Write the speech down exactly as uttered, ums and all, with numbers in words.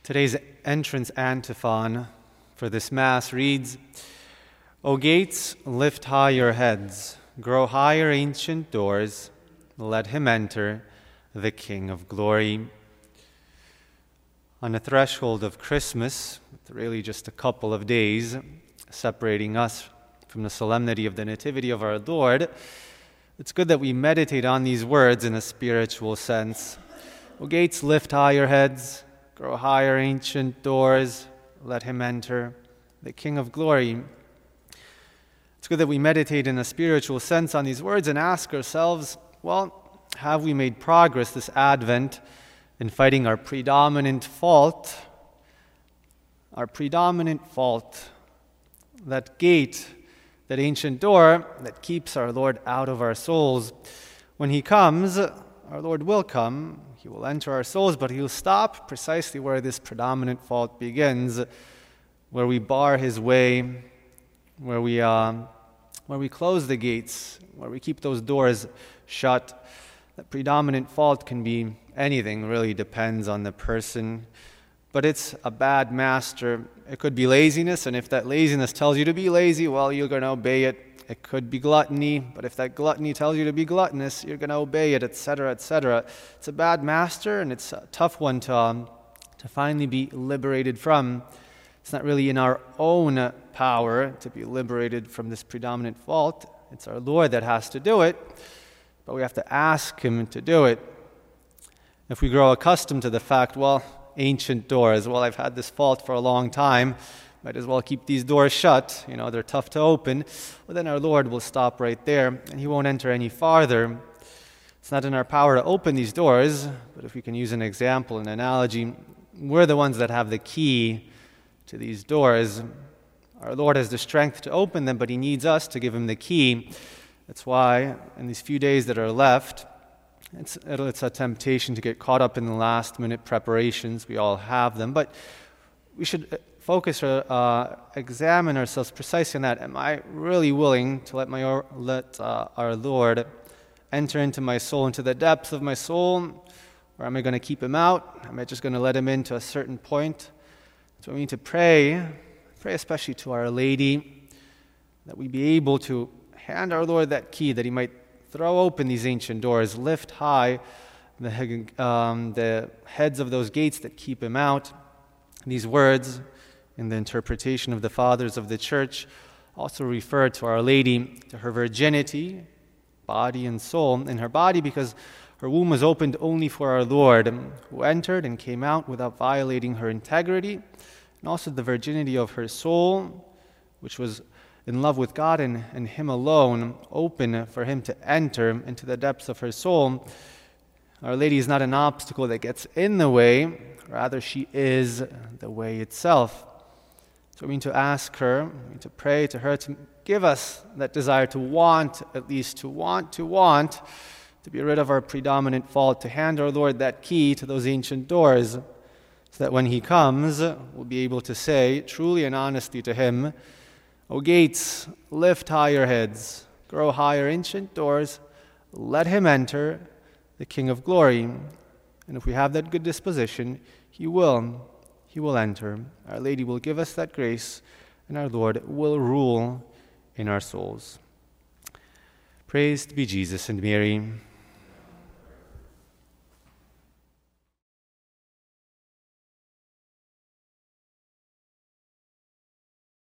Today's entrance antiphon for this Mass reads, O gates, lift high your heads, grow higher ancient doors, let him enter, the King of glory. On the threshold of Christmas, with really just a couple of days separating us from the solemnity of the Nativity of our Lord, it's good that we meditate on these words in a spiritual sense. O gates, lift high your heads, grow higher ancient doors, let him enter, the King of glory. It's good that we meditate in a spiritual sense on these words and ask ourselves, well, have we made progress this Advent in fighting our predominant fault? Our predominant fault, that gate, that ancient door that keeps our Lord out of our souls. When he comes, our Lord will come. He will enter our souls, but he will stop precisely where this predominant fault begins, where we bar his way, where we uh, where we close the gates, where we keep those doors shut. That predominant fault can be anything, really depends on the person. But it's a bad master. It could be laziness, and if that laziness tells you to be lazy, well, you're going to obey it. It could be gluttony, but if that gluttony tells you to be gluttonous, you're going to obey it, et cetera, et cetera. It's a bad master, and it's a tough one to, um, to finally be liberated from. It's not really in our own power to be liberated from this predominant fault. It's our Lord that has to do it, but we have to ask him to do it. If we grow accustomed to the fact, well, ancient doors, well, I've had this fault for a long time, might as well keep these doors shut, you know, they're tough to open, well, then our Lord will stop right there, and he won't enter any farther. It's not in our power to open these doors, but if we can use an example, an analogy, we're the ones that have the key to these doors. Our Lord has the strength to open them, but he needs us to give him the key. That's why in these few days that are left, it's, it's a temptation to get caught up in the last-minute preparations. We all have them, but we should focus or uh, examine ourselves precisely on that. Am I really willing to let my let uh, our Lord enter into my soul, into the depths of my soul, or am I going to keep him out? Am I just going to let him in to a certain point? So we need to pray, pray especially to Our Lady, that we be able to hand our Lord that key, that he might throw open these ancient doors, lift high the, um, the heads of those gates that keep him out. These words, in the interpretation of the Fathers of the Church, also refer to Our Lady, to her virginity, body and soul. In her body, because her womb was opened only for our Lord, who entered and came out without violating her integrity, and also the virginity of her soul, which was in love with God and, and him alone, open for him to enter into the depths of her soul. Our Lady is not an obstacle that gets in the way, rather she is the way itself. So we need to ask her, we need to pray to her to give us that desire to want, at least to want, to want, to be rid of our predominant fault, to hand our Lord that key to those ancient doors, so that when he comes, we'll be able to say truly and honestly to him, O gates, lift high your heads, grow higher ancient doors, let him enter, the King of glory. And if we have that good disposition, he will, he will enter. Our Lady will give us that grace, and our Lord will rule in our souls. Praised be Jesus and Mary.